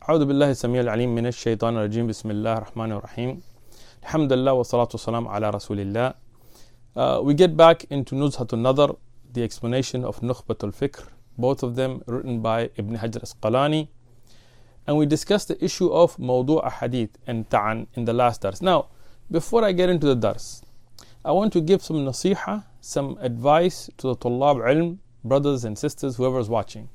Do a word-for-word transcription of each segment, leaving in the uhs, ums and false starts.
أعوذ بالله السميع العليم من الشيطان الرجيم بسم الله الرحمن الرحيم الحمد لله والصلاة والسلام على رسول الله. Uh, we get back into Nuzhat al-Nadar, the explanation of Nukhbat al-Fikr, both of them written by Ibn Hajar Asqalani, and we discussed the issue of Mawdu' Hadith and Ta'an in the last dars. Now, before I get into the dars, I want to give some nasiha, some advice to the Tullab Ilm, brothers and sisters, whoever is watching.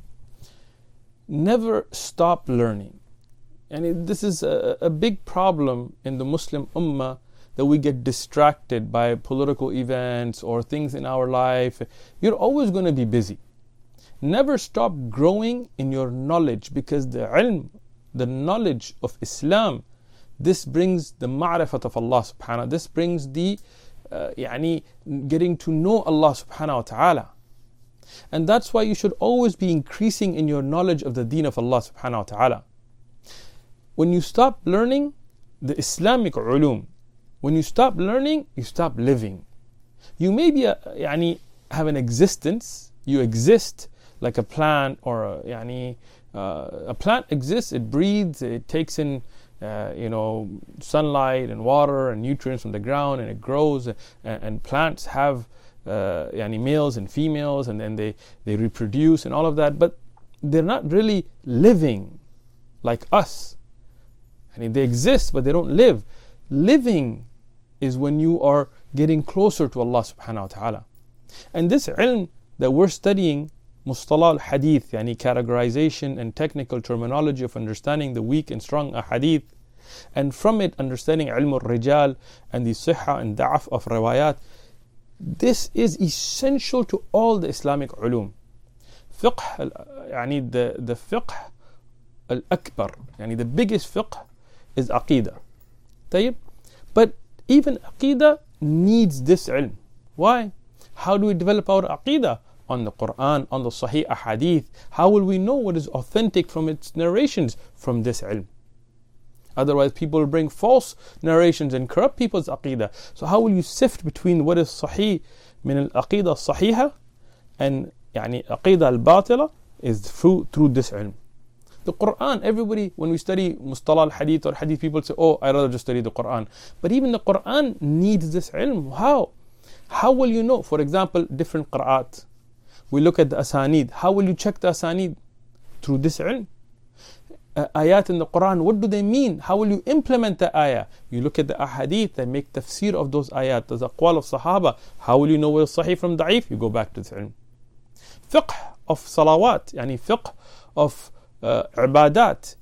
Never stop learning. And it, this is a, a big problem in the Muslim Ummah, that we get distracted by political events or things in our life. You're always going to be busy. Never stop growing in your knowledge, because the ilm, the knowledge of Islam, this brings the ma'rifat of Allah subhanahu. This brings the uh, yani, getting to know Allah subhanahu wa ta'ala. And that's why you should always be increasing in your knowledge of the deen of Allah subhanahu wa ta'ala. When you stop learning the Islamic ulum, when you stop learning, you stop living. You may be a, yani, have an existence, you exist like a plant, or a, yani, uh, a plant exists, it breathes, it takes in uh, you know, sunlight and water and nutrients from the ground, and it grows, and, and plants have uh, yani, males and females, and then they, they reproduce and all of that, but they're not really living like us. I mean, they exist, but they don't live. Living is when you are getting closer to Allah subhanahu wa ta'ala. And this ilm that we're studying, Mustalah al-Hadith, yani categorization and technical terminology of understanding the weak and strong ahadith, and from it understanding ilm al-rijal and the sihha and da'af of riwayat, this is essential to all the Islamic ulum. Fiqh, yani the, the fiqh al-akbar, yani the biggest fiqh is aqidah. طيب? But even aqidah needs this ilm. Why? How do we develop our aqidah? On the Quran, on the Sahih Ahadith. How will we know what is authentic from its narrations? From this ilm. Otherwise, people will bring false narrations and corrupt people's aqidah. So how will you sift between what is Sahih min al-aqidah sahiha and yani aqidah al-batila? Is through, through this ilm. The Quran, everybody, when we study Mustalah al-Hadith or Hadith, people say, oh, I'd rather just study the Quran. But even the Quran needs this ilm. How? How will you know? For example, different qira'at. We look at the asanid. How will you check the asanid? Through this ilm. Uh, ayat in the Quran, what do they mean? How will you implement the ayah? You look at the ahadith and make tafsir of those ayat. Those aqwal of sahaba. How will you know what is sahih from da'if? You go back to this ilm. Fiqh of salawat, yani fiqh of Uh, ibadat,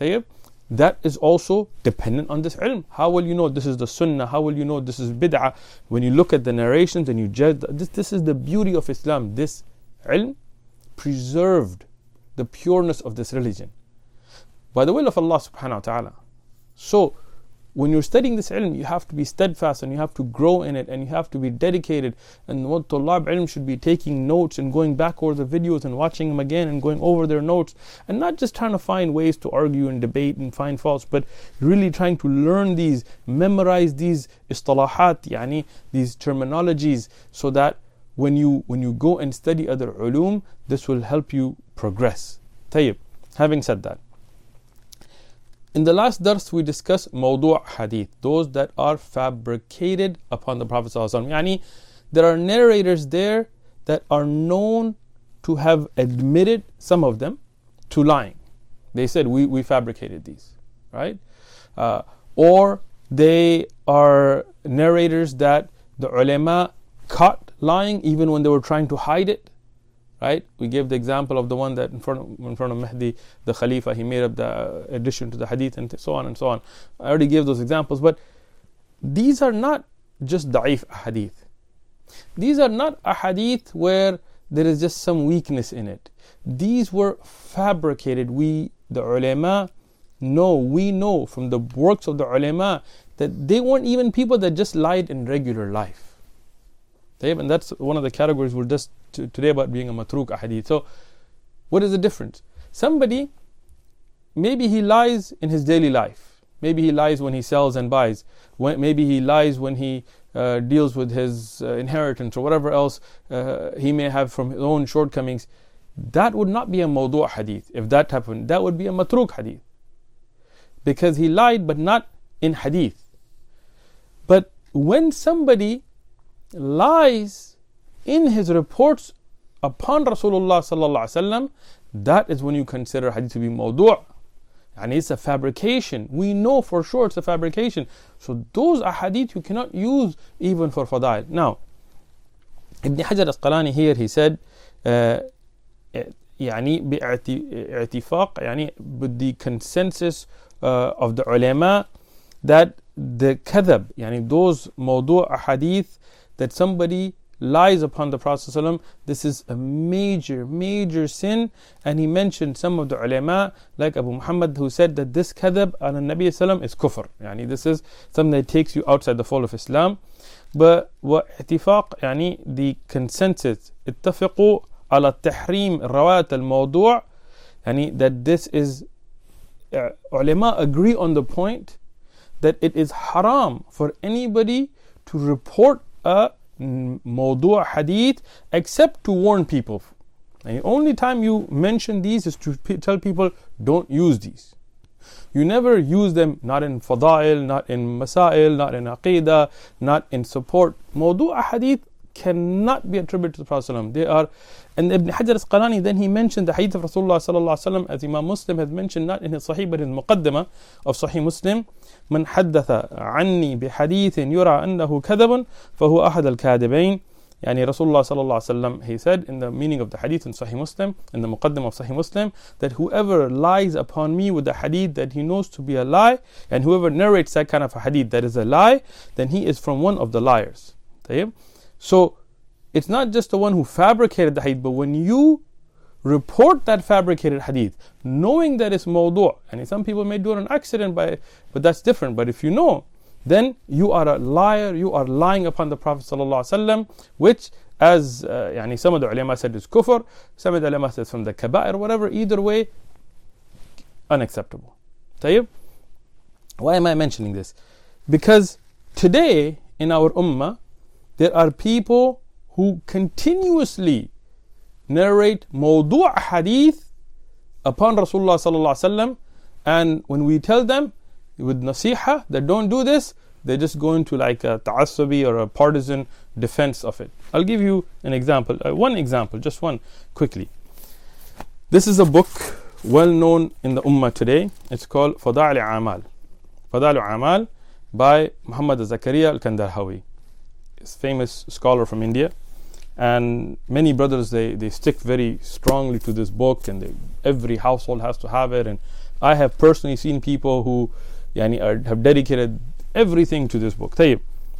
that is also dependent on this ilm. How will you know this is the sunnah? How will you know this is bid'ah? When you look at the narrations and you judge, this, this is the beauty of Islam. This ilm preserved the pureness of this religion by the will of Allah subhanahu wa ta'ala. So when you're studying this ilm, you have to be steadfast and you have to grow in it and you have to be dedicated. And what Tullab ilm should be taking notes and going back over the videos and watching them again and going over their notes, and not just trying to find ways to argue and debate and find faults, but really trying to learn these, memorize these istalahat, yani these terminologies, so that when you when you go and study other ulum, this will help you progress. Tayyib. Having said that, in the last dars we discussed Mawdu' Hadith, those that are fabricated upon the Prophet ﷺ. Yani, there are narrators there that are known to have admitted, some of them, to lying. They said, we, we fabricated these, right? Uh, or they are narrators that the ulama caught lying even when they were trying to hide it. Right? We gave the example of the one that in front of, in front of Mahdi, the Khalifa, he made up the addition to the hadith and so on and so on. I already gave those examples, but these are not just da'if ahadith. These are not ahadith where there is just some weakness in it. These were fabricated. We, the ulama, know, we know from the works of the ulama that they weren't even people that just lied in regular life. And that's one of the categories we're just t- today about being a matruk ahadith. So, what is the difference? Somebody, maybe he lies in his daily life. Maybe he lies when he sells and buys. When, maybe he lies when he uh, deals with his uh, inheritance or whatever else uh, he may have from his own shortcomings. That would not be a mawdu' hadith. If that happened, that would be a matruk hadith. because he lied, but not in hadith. But when somebody lies in his reports upon Rasulullah sallallahu alaihi wasallam, that is when you consider hadith to be mawdu'. And it's a fabrication. We know for sure it's a fabrication. So those ahadith you cannot use even for fadail. Now, Ibn Hajar al-Asqalani here, he said, uh, يعني باعتفاق, يعني with the consensus uh, of the ulama, that the kadhab, يعني those mawdu' ahadith that somebody lies upon the Prophet ﷺ, this is a major, major sin. And he mentioned some of the ulama, like Abu Muhammad, who said that this kadhab on the Nabi ﷺ is kufr. يعني this is something that takes you outside the fold of Islam. But واعتفاق, يعني the consensus, اتفقوا على التحريم رواية الموضوع, يعني that this is, uh, ulama agree on the point that it is haram for anybody to report a mawdu' hadith except to warn people. And the only time you mention these is to p- tell people don't use these. You never use them, not in fadail, not in masail, not in aqidah, not in support. Mawdu' hadith cannot be attributed to the Prophet ﷺ. They are, and Ibn Hajar al-Asqalani, then he mentioned the hadith of Rasulullah sallallahu alaihi wasallam, as Imam Muslim has mentioned, not in his Sahih but in the Muqaddimah of Sahih Muslim. من حدث عني بحديث يرى أنه كذب فهو أحد الكاذبين. يعني Rasulullah sallallahu alaihi wasallam, he said in the meaning of the hadith in Sahih Muslim, in the Muqaddimah of Sahih Muslim, that whoever lies upon me with the hadith that he knows to be a lie, and whoever narrates that kind of a hadith that is a lie, then he is from one of the liars. So it's not just the one who fabricated the hadith, but when you report that fabricated hadith, knowing that it's mawdu', and some people may do it on accident, by, but that's different. But if you know, then you are a liar, you are lying upon the Prophet ﷺ, which, as uh, yani some of the ulama said, is kufr, some of the ulama said from the kaba'ir, whatever, either way, unacceptable. Tayyib? Why am I mentioning this? Because today in our ummah, there are people who continuously narrate mawdu' hadith upon Rasulullah sallallahu alaihi wasallam, and when we tell them with nasiha that don't do this, they just go into like a ta'assubi or a partisan defense of it. I'll give you an example, uh, one example, just one quickly. This is a book well known in the ummah today. It's called Fada'il A'mal. Fada'il A'mal by Muhammad Zakaria al-Kandahari. He's a famous scholar from India. And many brothers, they, they stick very strongly to this book, and they, every household has to have it. And I have personally seen people who yani, are, have dedicated everything to this book. Tayyib.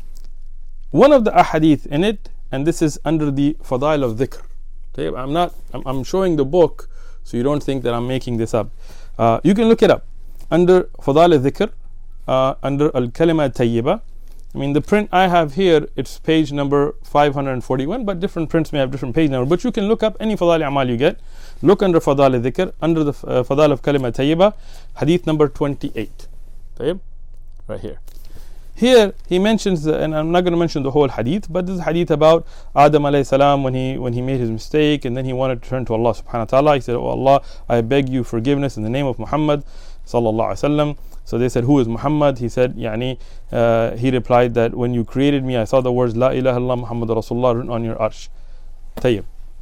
One of the ahadith in it, and this is under the Fadail of Dhikr. Tayyib. I'm not, I'm, I'm showing the book, so you don't think that I'm making this up. Uh, you can look it up. Under Fadail of Dhikr, uh, under Al-Kalima Tayyiba. I mean, the print I have here, it's page number five hundred forty-one, but different prints may have different page number. But you can look up any Fadail A'mal you get. Look under Fadail al-Dhikr, under the uh, Fadail of Kalima Tayyiba, hadith number twenty-eight. Tayyib? Right here. Here, he mentions, the, and I'm not going to mention the whole hadith, but this is hadith about Adam alayhi salam when he, when he made his mistake, and then he wanted to turn to Allah subhanahu wa ta'ala. He said, "Oh Allah, I beg you forgiveness in the name of Muhammad sallallahu alaihi wasallam." So they said, "Who is Muhammad?" He said, "Yani." Uh, he replied that when you created me, I saw the words La ilaha illallah Muhammad Rasulullah written on your arsh. Tayyib.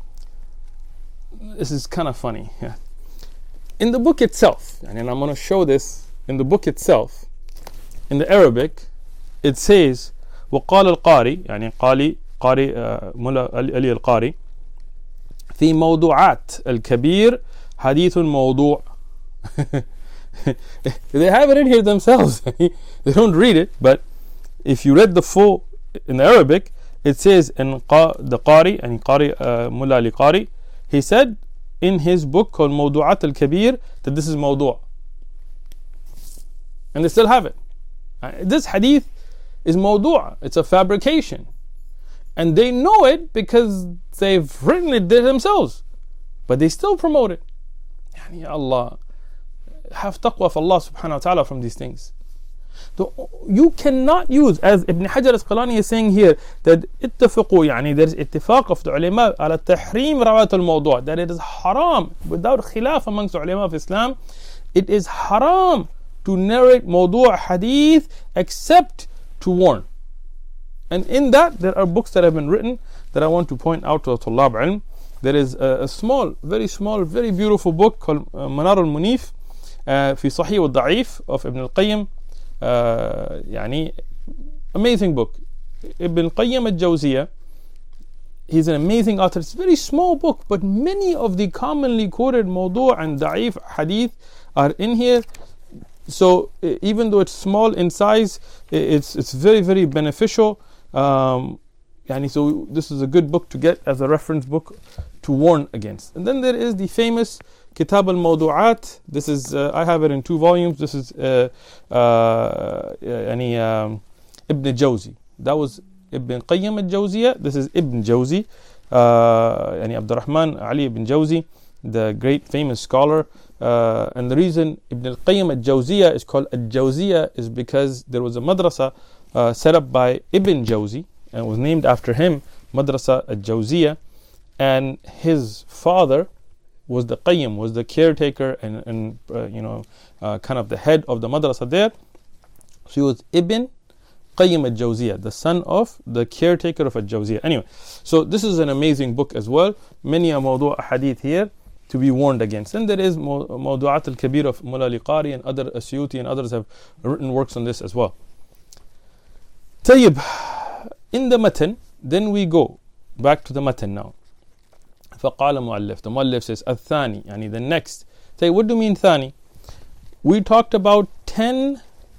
This is kind of funny. Yeah. In the book itself, and I'm going to show this in the book itself, in the Arabic, it says, وقال القاري, يعني قاري قاري ملا علي القاري, في موضوعات الكبير حديث موضوع. They have it in here themselves. They don't read it, but if you read the full in the Arabic, it says in the Qari, and Qari uh, Mullah Ali Qari, he said in his book called Mawdu'at al-Kabir that this is mawdu'. And they still have it. Uh, this hadith is mawdu'. It's a fabrication. And they know it because they've written it there themselves. But they still promote it. Ya Allah, have taqwa for Allah subhanahu wa ta'ala from these things. So you cannot use, as Ibn Hajar al-Asqalani is saying here, that اتفقوا, يعني there is ittifaq of the ulama على تحريم رواية الموضوع, that it is haram, without khilaf amongst the ulama of Islam, it is haram to narrate mawdu' hadith except to warn. And in that, there are books that have been written that I want to point out to Tullab Ilm. There is a, a small, very small, very beautiful book called uh, Manar al-Munif uh, fi Sahih al-Da'if of Ibn al-Qayyim. Uh, yani, amazing book. Ibn al-Qayyim al-Jawziyah, he's an amazing author. It's a very small book, but many of the commonly quoted mawdu' and da'if hadith are in here. So even though it's small in size, it's it's very, very beneficial. Um, yani so this is a good book to get as a reference book to warn against. And then there is the famous Kitab al-Mawdu'at. This is uh, I have it in two volumes. This is uh, uh, yani, um, Ibn Jawzi. That was Ibn Qayyim al-Jawziyah. This is Ibn Jawzi, uh, yani Abdurrahman Ali ibn Jawzi, the great famous scholar. Uh, and the reason Ibn al-Qayyim al-Jawziyah is called al-Jawziyah is because there was a madrasa uh, set up by Ibn Jawzi and was named after him, Madrasa al-Jawziyah. And his father was the Qayyim, was the caretaker and, and uh, you know, uh, kind of the head of the madrasa there. So he was Ibn Qayyim al-Jawziyah, the son of the caretaker of al-Jawziyah. Anyway, so this is an amazing book as well. Many a mawdu' hadith here to be warned against. And there is Mawdu'at al-Kabir of Mullah Liqari and other Asyuti and others have written works on this as well. Tayyib, in the matan, then we go back to the matan now. فقال مؤلف, the muallif says الثاني, يعني the next. Say, what do you mean thani? We talked about ten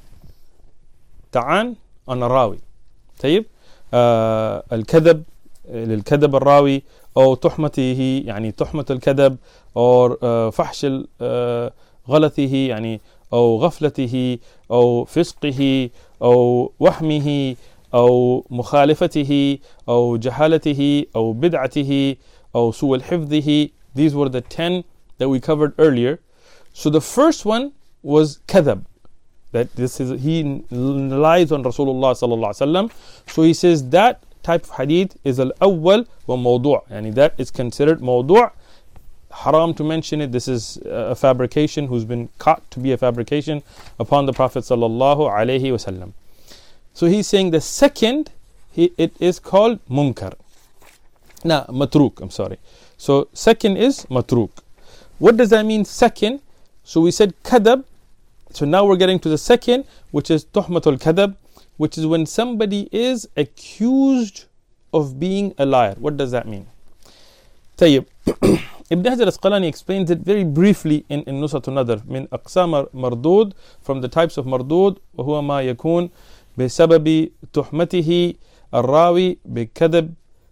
ta'an on a rawi. طيب آه الكذب للكذب الراوي أو تحمته يعني تحمة الكذب أو آه فحش آه غلطه يعني أو غفلته أو فسقه أو وهمه أو مخالفته أو جهالته أو بدعته أو سوء حفظه. These were the ten that we covered earlier. So the first one was kadhab, that this is he lies on Rasulullah sallallahu alaihi wasallam. So he says that type of hadith is al-awwal wa mawdu', yani that is considered mawdu'. Haram to mention it. This is a fabrication who's been caught to be a fabrication upon the Prophet sallallahu alaihi wasallam. So he's saying the second, he, it is called munkar. Nah, matruk, I'm sorry. So second is matruk. What does that mean, second? So we said kadab. So now we're getting to the second, which is tuhmatul kadab, which is when somebody is accused of being a liar. What does that mean? Tayyib. Ibn Hajar al-Asqalani explains it very briefly in, in Nuzhatun Nadar. Min aqsam mardud, from the types of mardud, وهو ما يكون بسبب تهمته الراوي بكذب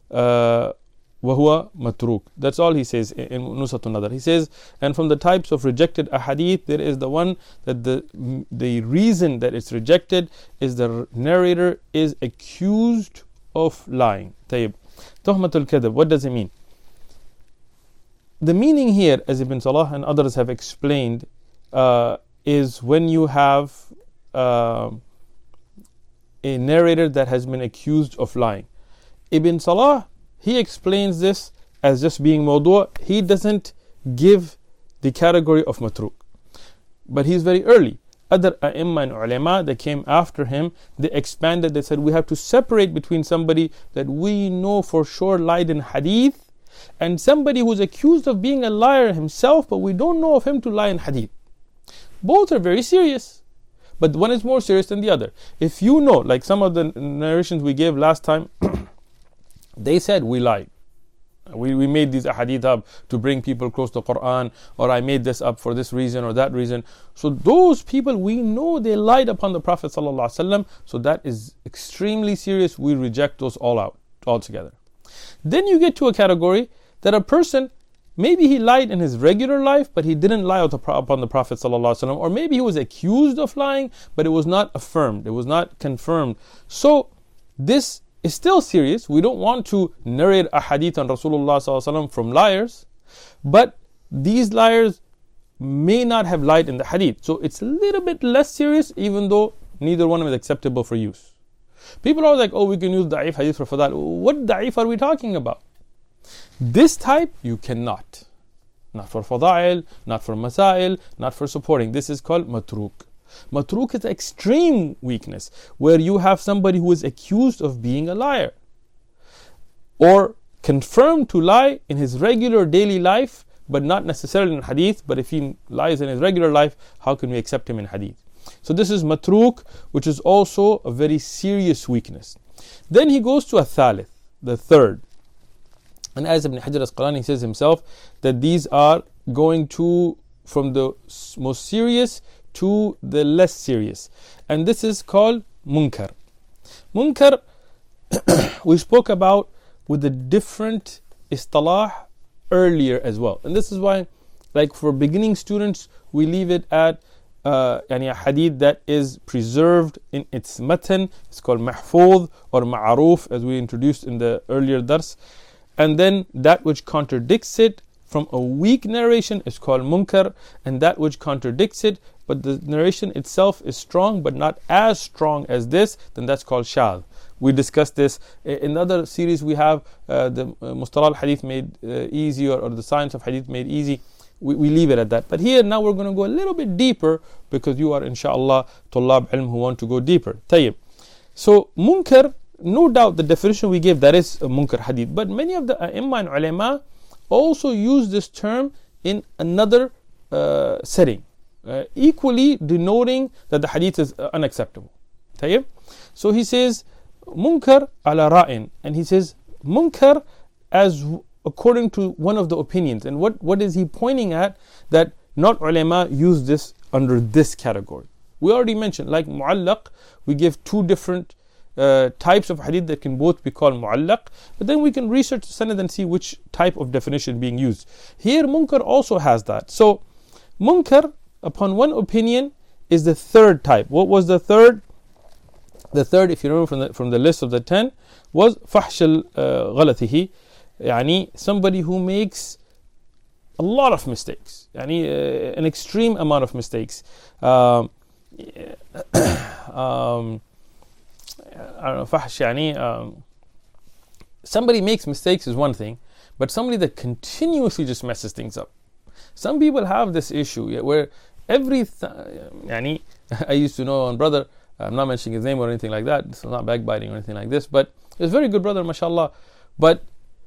وهو متروك. That's all he says in Nuzhatun Nadar. He says, and from the types of rejected ahadith, there is the one that the the reason that it's rejected is the narrator is accused of lying. Tayyib. Tuhmatul kadhib, what does it mean? The meaning here, as Ibn Salah and others have explained, uh, is when you have uh, a narrator that has been accused of lying. Ibn Salah, he explains this as just being mawdu'. He doesn't give the category of matruk. But he's very early. Other a'imma and ulama that came after him, they expanded, they said we have to separate between somebody that we know for sure lied in hadith and somebody who's accused of being a liar himself, but we don't know of him to lie in hadith. Both are very serious, but one is more serious than the other. If you know, like some of the narrations we gave last time, they said we lied. We, we made these ahadith up to bring people close to Quran, or I made this up for this reason or that reason. So those people, we know they lied upon the Prophet sallallahu alaihi wasallam. So that is extremely serious. We reject those all out, altogether. Then you get to a category that a person, maybe he lied in his regular life, but he didn't lie upon the Prophet sallallahu alaihi wasallam, or maybe he was accused of lying, but it was not affirmed, it was not confirmed. So this is still serious. We don't want to narrate a hadith on Rasulullah sallallahu alaihi wasallam from liars, but these liars may not have lied in the hadith. So it's a little bit less serious, even though neither one of them is acceptable for use. People are like, oh, we can use da'if hadith for fadail. What da'if are we talking about? This type, you cannot. Not for fadail, not for masail, not for supporting. This is called matruk. Matruk is extreme weakness, where you have somebody who is accused of being a liar or confirmed to lie in his regular daily life, but not necessarily in hadith. But if he lies in his regular life, how can we accept him in hadith? So this is matruk, which is also a very serious weakness. Then he goes to a thalith, the third. And as Ibn Hajar Asqalani says himself, that these are going to from the most serious to the less serious. And this is called munkar. Munkar, we spoke about with the different istalah earlier as well. And this is why, like for beginning students, we leave it at uh, yani a hadith that is preserved in its matan. It's called mahfuz or ma'aruf, as we introduced in the earlier dars. And then that which contradicts it from a weak narration is called munkar, and that which contradicts it, but the narration itself is strong but not as strong as this, then that's called shadh. We discussed this in other series. We have uh, the uh, Mustalah al-Hadith made uh, easy, or, or the science of Hadith made easy. We, we leave it at that. But here now we're going to go a little bit deeper, because you are inshaAllah Tullab ilm who want to go deeper. Tayyib. So munkar, no doubt the definition we gave, that is a munkar hadith. But many of the a'imma and ulama also use this term in another uh, setting, uh, equally denoting that the hadith is uh, unacceptable. Tayyib. So he says munkar ala ra'in, and he says munkar as according to one of the opinions. And what, what is he pointing at? That not ulama use this under this category. We already mentioned, like mu'allaq, we give two different uh, types of hadith that can both be called mu'allaq, but then we can research the sanad and see which type of definition being used. Here munkar also has that. So munkar, upon one opinion, is the third type. What was the third? The third, if you remember from the, from the list of the ten, was fahsh al-ghalatihi, yani somebody who makes a lot of mistakes, yani uh, an extreme amount of mistakes. Um, um, I don't know, fahsh, yani, um, somebody makes mistakes is one thing, but somebody that continuously just messes things up. Some people have this issue where every, th- yani, I used to know one brother, I'm not mentioning his name or anything like that, it's not backbiting or anything like this, but he's a very good brother, mashallah. But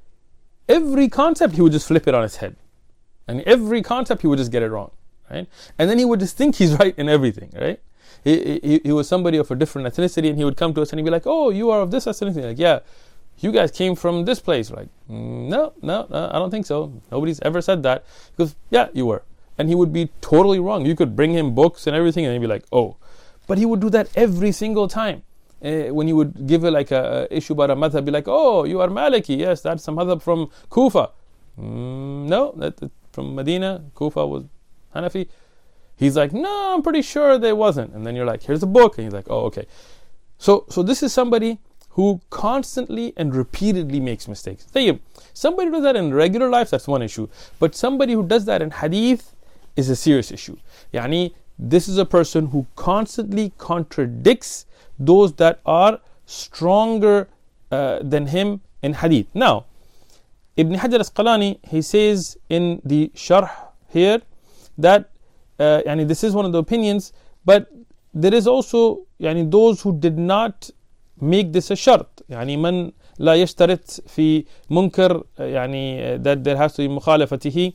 every concept he would just flip it on his head, and every concept he would just get it wrong, right? And then he would just think he's right in everything, right? He, he, he was somebody of a different ethnicity, and he would come to us and he'd be like, oh, you are of this ethnicity. Like, yeah, you guys came from this place. Like, mm, no, no, no, I don't think so. Nobody's ever said that. He goes, yeah, you were. And he would be totally wrong. You could bring him books and everything, and he'd be like, oh. But he would do that every single time. Uh, when you would give it like a, a issue about a madhab, be like, oh, you are Maliki. Yes, that's some madhab from Kufa. Mm, no, that, that from Medina. Kufa was Hanafi. He's like, no, I'm pretty sure they wasn't. And then you're like, here's a book. And he's like, oh, okay. So, so this is somebody who constantly and repeatedly makes mistakes. Somebody who does that in regular life, that's one issue. But somebody who does that in hadith is a serious issue. Yani, this is a person who constantly contradicts those that are stronger uh, than him in hadith. Now, Ibn Hajar Asqalani, he says in the Sharh here that uh, yani this is one of the opinions, but there is also yani those who did not make this a shart. يعني من لا يشترط في منكر يعني that there has to be مخالفته.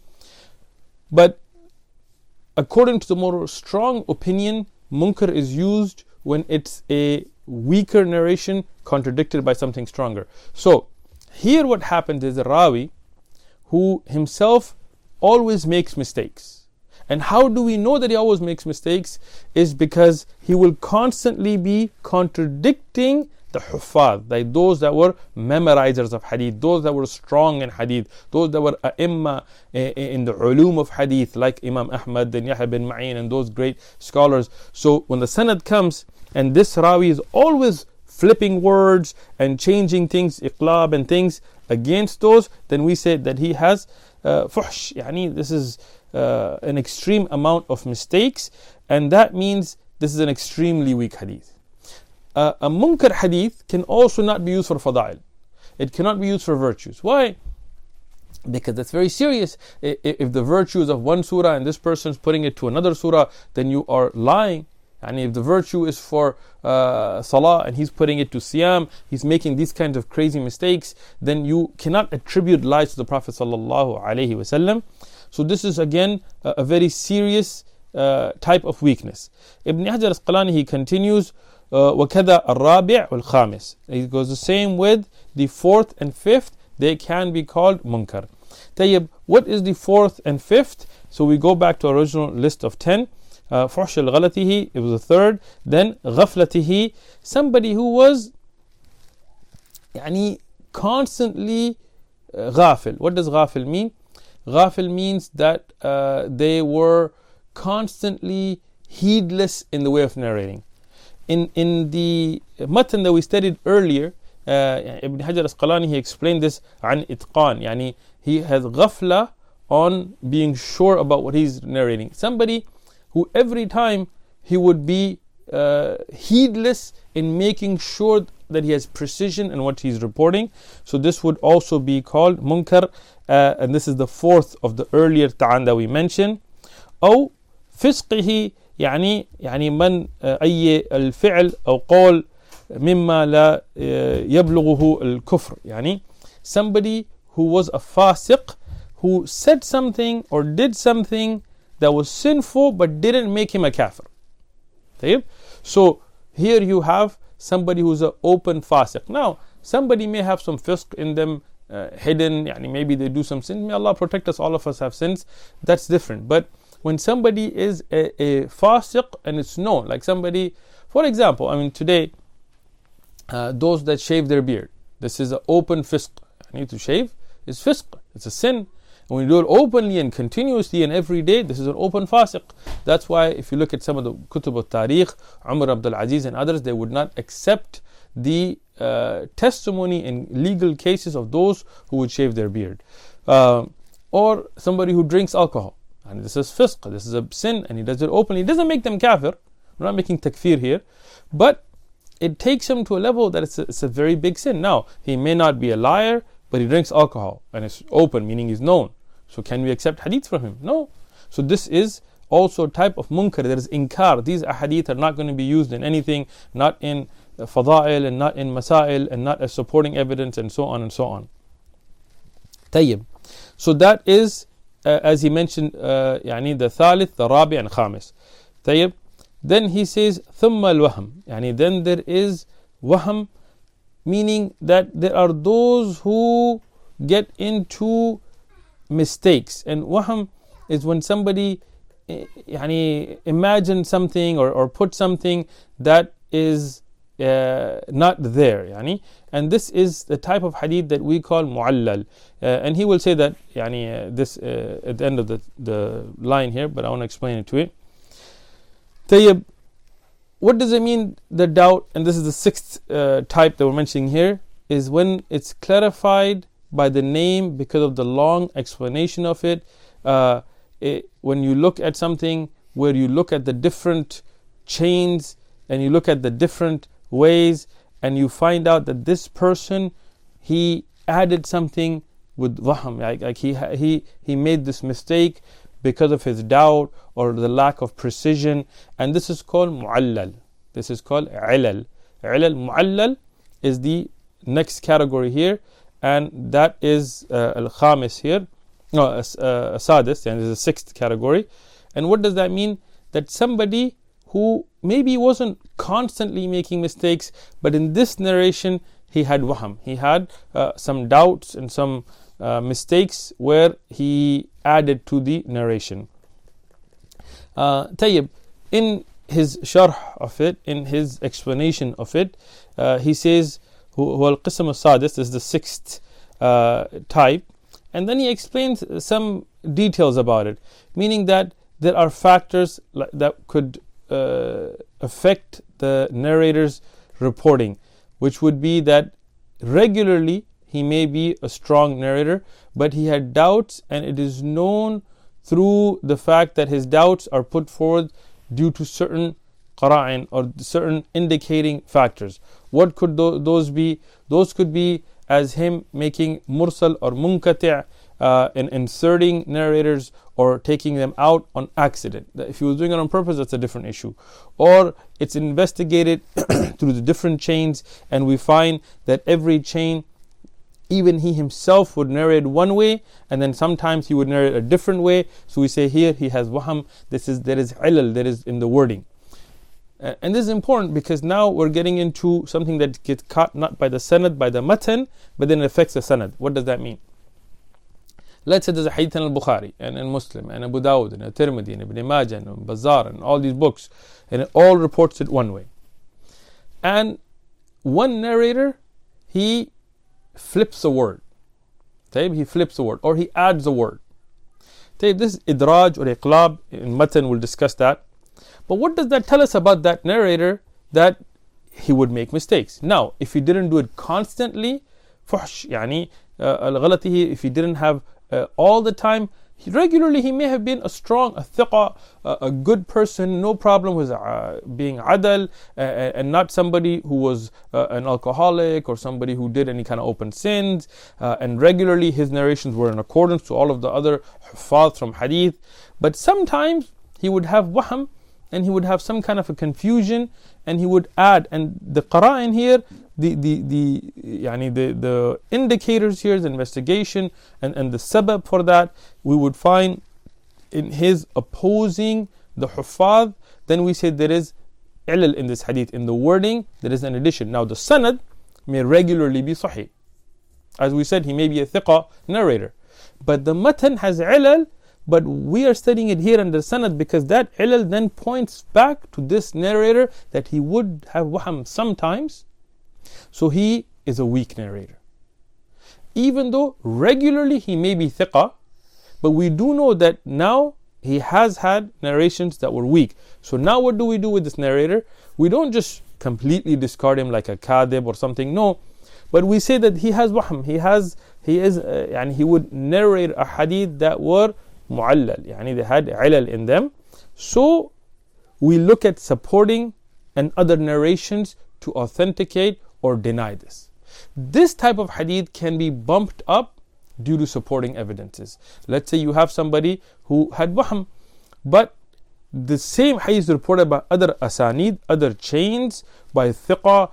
But according to the more strong opinion, munkar is used when it's a weaker narration contradicted by something stronger. So here what happens is a rawi who himself always makes mistakes. And how do we know that he always makes mistakes? Is because he will constantly be contradicting the huffaz, like those that were memorizers of hadith, those that were strong in hadith, those that were a'imma in the ulum of hadith, like Imam Ahmad and Yahya bin Ma'in and those great scholars. So when the sanad comes and this rawi is always flipping words and changing things, iqlab and things against those, then we say that he has uh, fuhsh, yani this is uh, an extreme amount of mistakes, and that means this is an extremely weak hadith. Uh, a munkar hadith can also not be used for fada'il. It cannot be used for virtues. Why? Because that's very serious. If the virtues of one surah and this person's putting it to another surah, then you are lying. And if the virtue is for uh, salah and he's putting it to siyam, he's making these kinds of crazy mistakes, then you cannot attribute lies to the Prophet sallallahu alaihi wasallam. So this is again a, a very serious uh, type of weakness. Ibn Hajar al-Asqalani, he continues, uh, وَكَذَا الرَّابِعُ وَالْخَامِسِ. It goes the same with the fourth and fifth, they can be called munkar. Tayyib, what is the fourth and fifth? So we go back to our original list of ten. Uh, فحش الغلطه, it was the third. Then غفلته, somebody who was يعني constantly uh, غافل. What does غافل mean? غافل means that uh, they were constantly heedless in the way of narrating. In in the matan that we studied earlier, uh, Ibn Hajar al-Asqalani, he explained this عن إتقان, يعني he has غفلة on being sure about what he's narrating. Somebody who every time he would be uh, heedless in making sure that he has precision in what he's reporting. So this would also be called munkar, uh, and this is the fourth of the earlier ta'an that we mentioned. أو فسقه, يعني يعني من أي الفعل أو قول مما لا يبلغه الكفر, يعني somebody who was a fasiq, who said something or did something that was sinful but didn't make him a kafir. So here you have somebody who's an open fasiq. Now somebody may have some fisq in them uh, hidden, yani maybe they do some sin. May Allah protect us, all of us have sins. That's different. But when somebody is a, a fasiq and it's known, like somebody, for example, I mean today, uh, those that shave their beard, this is an open fisq. I need to shave, it's fisq, it's a sin. And when you do it openly and continuously and every day, this is an open fasiq. That's why if you look at some of the kutub al-tariq, Umar Abdul Aziz and others, they would not accept the uh, testimony in legal cases of those who would shave their beard. Uh, or somebody who drinks alcohol. And this is fisq, this is a sin, and he does it openly. It doesn't make them kafir. We're not making takfir here. But it takes him to a level that it's a, it's a very big sin. Now, he may not be a liar, but he drinks alcohol and it's open, meaning he's known. So can we accept hadith from him? No. So this is also a type of munkar. There is inkar. These ahadith are not going to be used in anything, not in fada'il and not in masail and not as supporting evidence and so on and so on. Tayyib. So that is, uh, as he mentioned, uh, يعني the thalith, the rabi and khamis. Tayyib. Then he says, ثم الوهم. يعني then there is wahm, meaning that there are those who get into mistakes. And wahm is when somebody يعني, imagine something or, or put something that is uh, not there. يعني. And this is the type of hadith that we call mu'allal. Uh, and he will say that يعني, uh, this uh, at the end of the, the line here, but I want to explain it to you. Tayyib, what does it mean, the doubt? And this is the sixth uh, type that we're mentioning here, is when it's clarified by the name because of the long explanation of it. Uh, it. When you look at something where you look at the different chains and you look at the different ways and you find out that this person, he added something with wahm, like, like he, he, he made this mistake because of his doubt or the lack of precision, and this is called mu'allal. This is called ilal. Ilal, mu'allal is the next category here, and that is uh, al-khamis here. No, uh, sadis, and is the sixth category. And what does that mean? That somebody who maybe wasn't constantly making mistakes, but in this narration he had wahm. He had uh, some doubts and some uh, mistakes where he added to the narration. Uh, Tayyib, in his sharh of it, in his explanation of it, uh, he says, هو القسم السادس, this is the sixth uh, type, and then he explains some details about it, meaning that there are factors that could uh, affect the narrator's reporting, which would be that regularly he may be a strong narrator, but he had doubts, and it is known through the fact that his doubts are put forward due to certain qara'in or certain indicating factors. What could th- those be? Those could be as him making mursal or munkati' uh, in inserting narrators or taking them out on accident. If he was doing it on purpose, that's a different issue. Or it's investigated through the different chains, and we find that every chain, even he himself would narrate one way, and then sometimes he would narrate a different way. So we say here he has waham. This is there is ilal, there is in the wording. Uh, and this is important because now we're getting into something that gets caught not by the sanad, by the matan, but then it affects the sanad. What does that mean? Let's say there's a hadith in al-Bukhari and in Muslim and Abu Dawud and Tirmidhi and Ibn Majah and Bazzar and all these books, and it all reports it one way. And one narrator, he flips a word. He flips a word or he adds a word. This is idraj or iqlab. In matan we'll discuss that. But what does that tell us about that narrator? That he would make mistakes. Now, if he didn't do it constantly, fuhsh, yani, al-ghalati, if he didn't have uh, all the time, he, regularly he may have been a strong, a thiqa, a, a good person, no problem with uh, being adal, uh, and not somebody who was uh, an alcoholic or somebody who did any kind of open sins, uh, and regularly his narrations were in accordance to all of the other huffaz from hadith. But sometimes he would have wahm, and he would have some kind of a confusion, and he would add, and the qara'in here, the the the yani the, the indicators here, the investigation and, and the sabab for that, we would find in his opposing the huffaz. Then we say there is ilal in this hadith, in the wording there is an addition. Now the sanad may regularly be sahih. As we said, he may be a thiqa narrator, but the matan has ilal. But we are studying it here in the sanad because that ilal then points back to this narrator that he would have waham sometimes. So he is a weak narrator. Even though regularly he may be thiqa, but we do know that now he has had narrations that were weak. So now what do we do with this narrator? We don't just completely discard him like a kadib or something. No. But we say that he has wahm. He has, he is, uh, and he would narrate a hadith that were mu'allal, yani they had ilal in them. So we look at supporting and other narrations to authenticate or deny this. This type of hadith can be bumped up due to supporting evidences. Let's say you have somebody who had wahm, but the same hadith is reported by other asanid, other chains, by thiqa,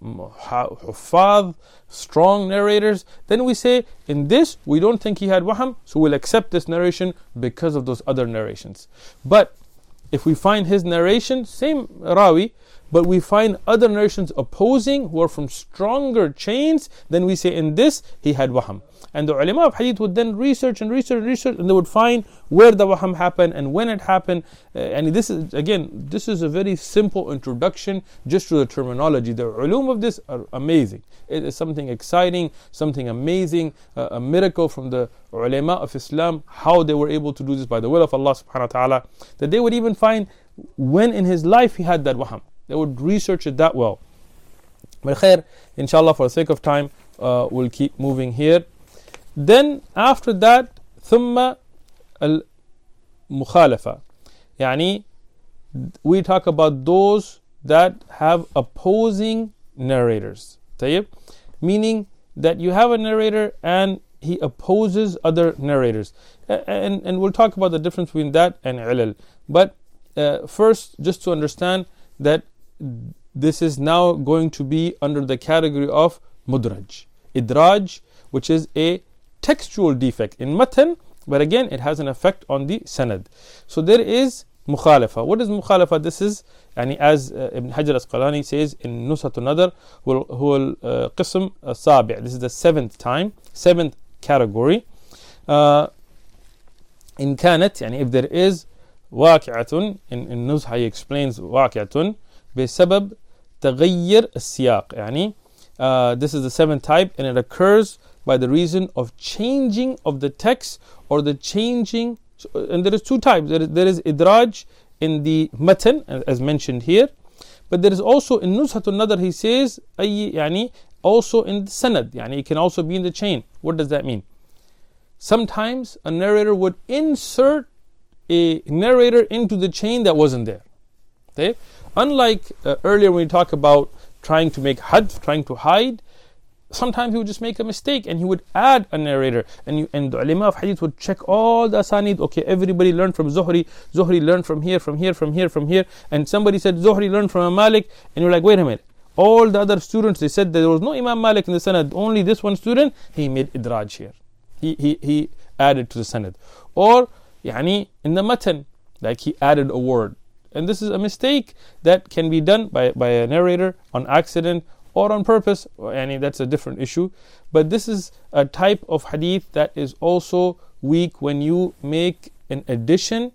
huffaz, strong narrators. Then we say, in this, we don't think he had wahm, so we'll accept this narration because of those other narrations. But if we find his narration, same rawi, but we find other narrations opposing who are from stronger chains, then we say in this he had wahm. And the ulama of hadith would then research and research and research, and they would find where the wahm happened and when it happened. Uh, and this is, again, this is a very simple introduction just to the terminology. The ulum of this are amazing. It is something exciting, something amazing, uh, a miracle from the ulama of Islam, how they were able to do this by the will of Allah subhanahu wa ta'ala, that they would even find when in his life he had that wahm. They would research it that well. But khair, inshallah, for the sake of time, uh, we'll keep moving here. Then after that, ثم المخالفة, يعني we talk about those that have opposing narrators. طيب? Meaning that you have a narrator and he opposes other narrators. And, and we'll talk about the difference between that and ilal. But uh, first, just to understand that this is now going to be under the category of mudraj. Idraj, which is a textual defect in matan, but again it has an effect on the sanad. So there is mukhalafa. What is mukhalafa? This is, yani as uh, Ibn Hajar Asqalani says in Nuzhat an-Nadar, huwa al-qism as-sabi'. This is the seventh time, seventh category. Uh, in kanat, yani if there is waqi'atun, in, in Nuzha he explains waqi'atun بسبب تغير السياق, يعني uh, this is the seventh type, and it occurs by the reason of changing of the text or the changing. And there is two types. There is, there is idraj in the matan, as mentioned here, but there is also in Nuzhat an-Nadar he says أي, يعني also in the sanad, يعني it can also be in the chain. What does that mean? Sometimes a narrator would insert a narrator into the chain that wasn't there. Okay? Unlike uh, earlier when we talk about trying to make hadf, trying to hide, sometimes he would just make a mistake and he would add a narrator. And, you, and the ulama of hadith would check all the asanid. Okay, everybody learned from Zuhri. Zuhri learned from here, from here, from here, from here. And somebody said Zuhri learned from Imam Malik. And you're like, wait a minute. All the other students, they said that there was no Imam Malik in the sanad. Only this one student, he made idraj here. He, he, he added to the sanad. Or, yani, in the matan, like he added a word. And this is a mistake that can be done by, by a narrator on accident or on purpose. And that's a different issue. But this is a type of hadith that is also weak when you make an addition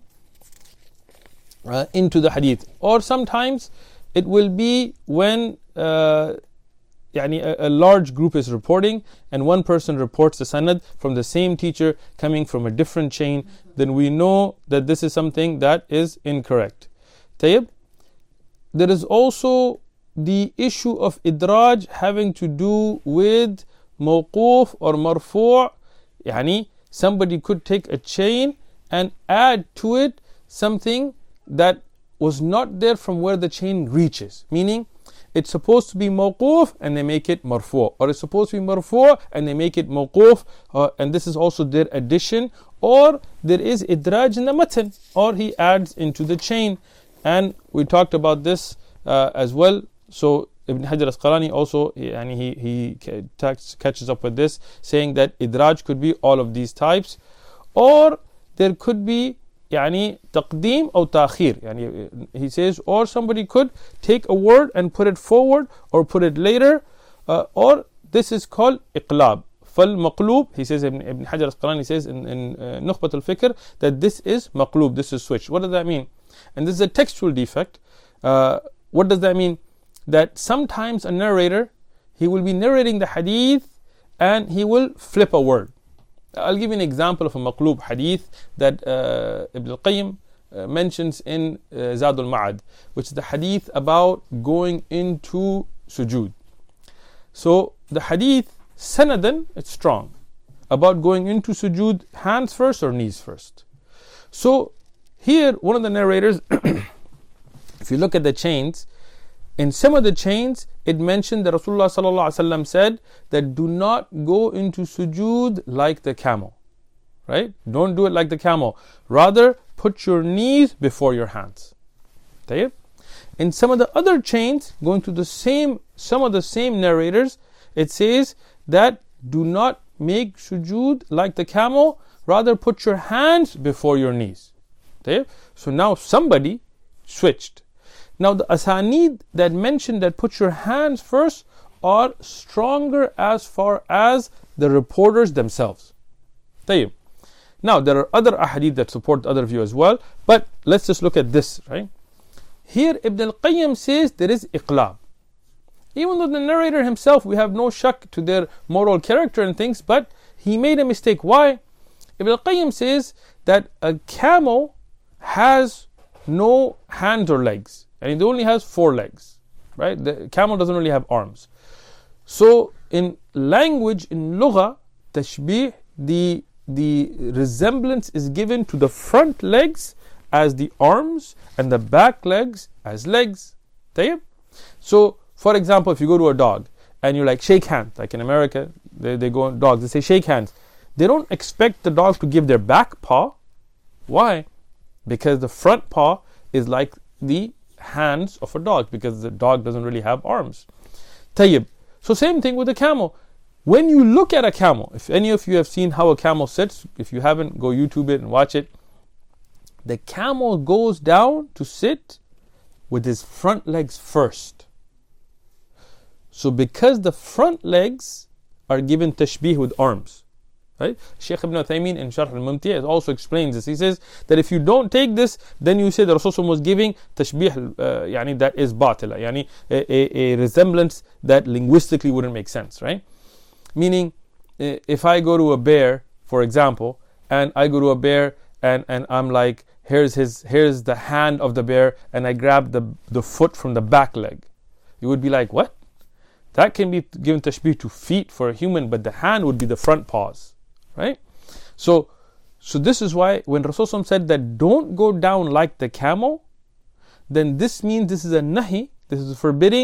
uh, into the hadith. Or sometimes it will be when uh, yani a, a large group is reporting and one person reports the sanad from the same teacher coming from a different chain, then we know that this is something that is incorrect. Tayyib. There is also the issue of idraj having to do with mawquf or marfu'. Yani somebody could take a chain and add to it something that was not there from where the chain reaches. Meaning, it's supposed to be mawquf and they make it marfu', or it's supposed to be marfu' and they make it mawquf, uh, and this is also their addition. Or there is idraj in the matan, or he adds into the chain. And we talked about this uh, as well. So Ibn Hajar Asqalani also, and he, he catches up with this, saying that idraj could be all of these types. Or there could be yani taqdeem or ta'khir. Yani he says, or somebody could take a word and put it forward or put it later. Uh, or this is called iqlab. Fal maqlub, he says, Ibn, Ibn Hajar Asqalani says in, in uh, Nukhbat al-Fikr, that this is maqlub, this is switched. What does that mean? And this is a textual defect. Uh, what does that mean? That sometimes a narrator, he will be narrating the hadith and he will flip a word. I'll give you an example of a maqlub hadith that uh, Ibn al-Qayyim uh, mentions in uh, Zadul Ma'ad, which is the hadith about going into sujood. So the hadith, sanadan, it's strong, about going into sujood, hands first or knees first. So here, one of the narrators, if you look at the chains, in some of the chains, it mentioned that Rasulullah sallallahu alaihi wasallam said that do not go into sujood like the camel. Right? Don't do it like the camel. Rather, put your knees before your hands. Okay? In some of the other chains, going to the same, some of the same narrators, it says that do not make sujood like the camel. Rather, put your hands before your knees. Okay? So now somebody switched. Now the asanid that mentioned that put your hands first are stronger as far as the reporters themselves. طيب. Now there are other ahadith that support the other view as well, but let's just look at this, right? Here Ibn al-Qayyim says there is iqlab. Even though the narrator himself, we have no shak to their moral character and things, but he made a mistake. Why? Ibn al-Qayyim says that a camel has no hands or legs. And it only has four legs, right? The camel doesn't really have arms. So in language, in lugha, tashbih, the, the resemblance is given to the front legs as the arms and the back legs as legs. Tayyib? So, for example, if you go to a dog and you're like, shake hands, like in America, they, they go on dogs, they say shake hands. They don't expect the dog to give their back paw. Why? Because the front paw is like the hands of a dog, because the dog doesn't really have arms. Tayyib. So same thing with a camel. When you look at a camel, if any of you have seen how a camel sits, if you haven't, go YouTube it and watch it. The camel goes down to sit with his front legs first. So because the front legs are given tashbih with arms, right? Shaykh Ibn Uthaymeen in Sharh al-Mumti' also explains this. He says that if you don't take this, then you say the Rasul was giving tashbih, uh, yani that is batila, yani a, a, a resemblance that linguistically wouldn't make sense, right? Meaning, if I go to a bear, for example, and I go to a bear and, and I'm like, here's his, here's the hand of the bear, and I grab the, the foot from the back leg, you would be like, what? That can be given tashbih to feet for a human, but the hand would be the front paws. Right? So, so this is why when Rasulullah said that don't go down like the camel, then this means this is a nahi, this is forbidding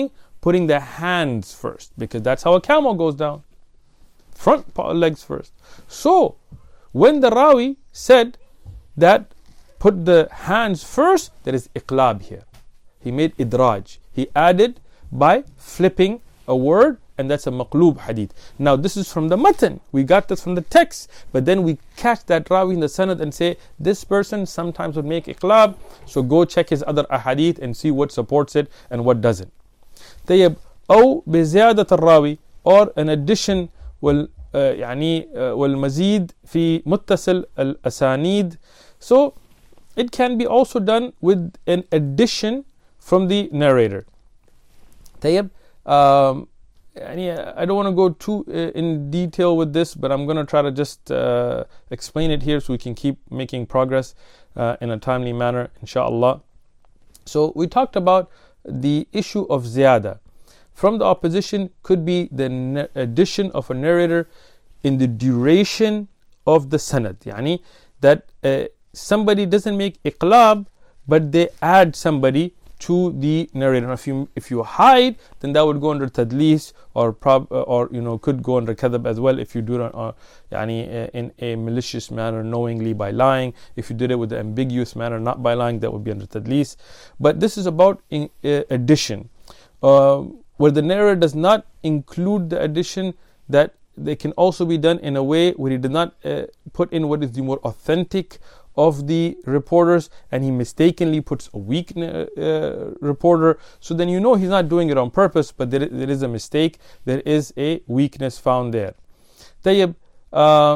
putting the hands first, because that's how a camel goes down. Front legs first. So, when the Rawi said that put the hands first, there is iqlab here. He made idraj. He added by flipping a word, and that's a maqloob hadith. Now this is from the matan. We got this from the text, but then we catch that Rawi in the sanad and say, this person sometimes would make iqlab, so go check his other ahadith and see what supports it and what doesn't. طيب أو بزيادة الراوي, or an addition will uh, يعني uh, والمزيد في متصل الأسانيد. So it can be also done with an addition from the narrator. طيب um, I don't want to go too uh, in detail with this, but I'm going to try to just uh, explain it here so we can keep making progress uh, in a timely manner, inshallah. So we talked about the issue of ziyada. From the opposition could be the na- addition of a narrator in the duration of the sanad. Yani that uh, somebody doesn't make iqlab, but they add somebody to the narrator. If you if you hide, then that would go under tadlis, or prob, or you know could go under kadhab as well if you do it uh, yani, uh, in a malicious manner, knowingly by lying. If you did it with an ambiguous manner, not by lying, that would be under tadlis. But this is about in, uh, addition, uh, where the narrator does not include the addition, that they can also be done in a way where he did not uh, put in what is the more authentic of the reporters, and he mistakenly puts a weak uh, reporter. So then you know he's not doing it on purpose, but there, there is a mistake, there is a weakness found there. طيب, uh,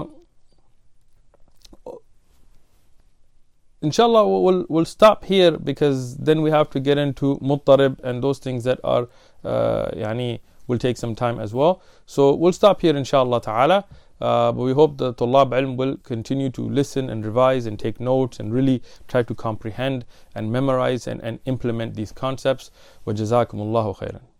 inshallah we'll, we'll stop here, because then we have to get into muttarib and those things that are uh, yani will take some time as well. So we'll stop here inshallah ta'ala. Uh, but we hope the Tullab Ilm will continue to listen and revise and take notes and really try to comprehend and memorize and, and implement these concepts. Wa jazakumullahu khairan.